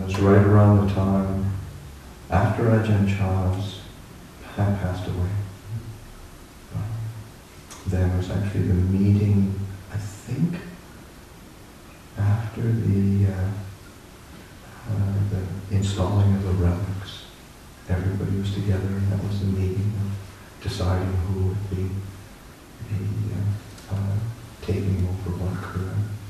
was right around the time after Ajahn Chah's had passed away. There was actually the meeting, I think, after the installing of the relics. Everybody was together, and that was the meeting of deciding who would be taking over what Kura.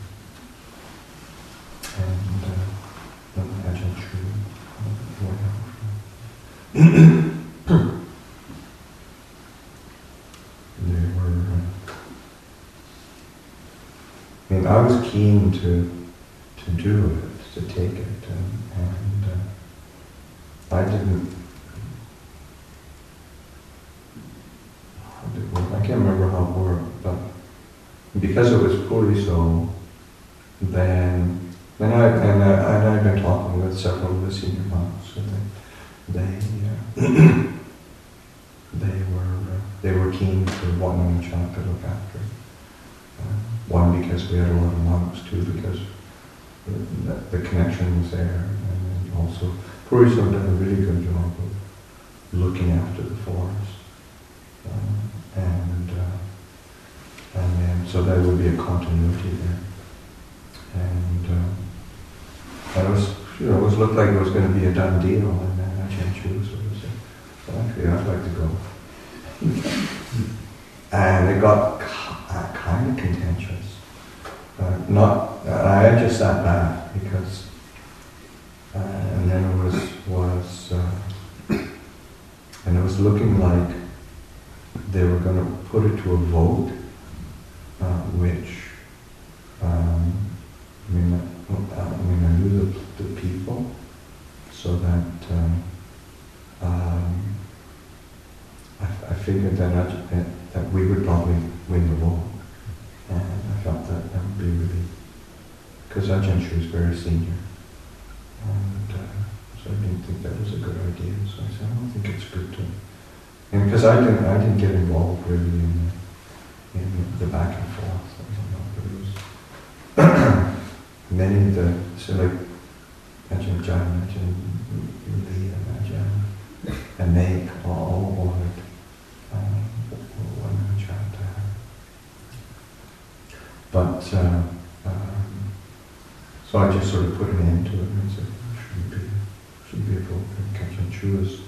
And then Ajahn Chah went out. They were. I mean, I was keen to do it, to take it, and I didn't. How did it work? I can't remember how it worked, but because it was Puriso, then I've been talking with several of the senior monks, and they were keen for Wat Nanachan to look after. One, because we had a lot of monks, two, because the connection was there, and then also Puriso had done a really good job of looking after the forest, and then so there would be a continuity there, and it was looked like it was going to be a done deal, and then Ajahn Chah sort of said, well, actually, I'd like to go. And it got kind of contentious. I just sat back because, and then it was looking like they were going to put it to a vote, which, I knew the people, so that I figured that we would probably win the vote, and I felt that would be really, because Ajahn Chah was very senior, and so I didn't think that was a good idea. So I said, I don't think it's good to, and because I didn't get involved really in the back and forth. But it was many of the, so like Ajahn John, Ajahn Lee, and Ajahn and Meg all wanted one child to have. But so I just sort of put an end to it and said, shouldn't be appropriate. Ajahn Chah was